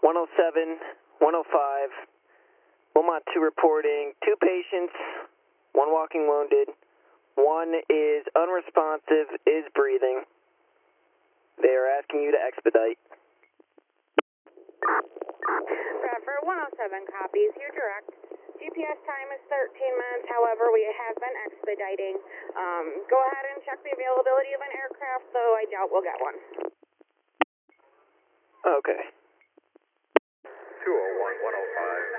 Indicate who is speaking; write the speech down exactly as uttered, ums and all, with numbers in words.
Speaker 1: one oh seven, one oh five, Wilmot two reporting two patients, one walking wounded, one is unresponsive, is breathing. They are asking you to expedite.
Speaker 2: Bradford one oh seven copies, you're direct. G P S time is thirteen minutes, however, we have been expediting. Um, go ahead and check the availability of an aircraft, though I doubt we'll get one.
Speaker 1: Okay.
Speaker 3: two oh one, one oh five.